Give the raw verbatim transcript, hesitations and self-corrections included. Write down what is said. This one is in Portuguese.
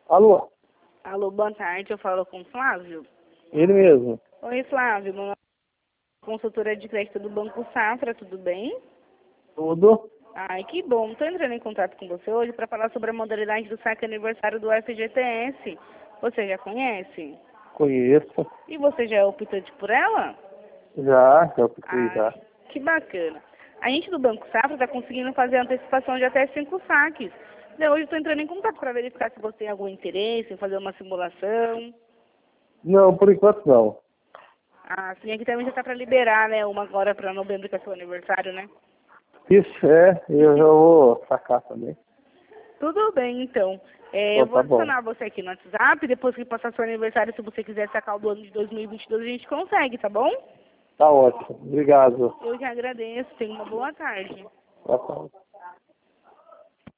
Alô? Alô, boa tarde, eu falo com o Flávio. Ele mesmo. Oi, Flávio, meu nome é consultora de crédito do Banco Safra, tudo bem? Tudo? Ai, que bom. Estou entrando em contato com você hoje para falar sobre a modalidade do saque aniversário do F G T S. Você já conhece? Conheço. E você já é optante por ela? Já, já optei Ai, já. que bacana. A gente do Banco Safra está conseguindo fazer antecipação de até cinco saques. E hoje estou entrando em contato para verificar se você tem algum interesse em fazer uma simulação. Não, por enquanto não. Ah, sim, aqui também já está para liberar, né? Uma agora para novembro, que é seu aniversário, né? Isso é, eu já vou sacar também. Tudo bem, então. É, Então eu vou tá bom. adicionar você aqui no WhatsApp. Depois que passar seu aniversário, se você quiser sacar o do ano de dois mil e vinte e dois, a gente consegue, tá bom? Tá ótimo. Obrigado. Eu que agradeço. Tenha uma boa tarde. Boa tarde.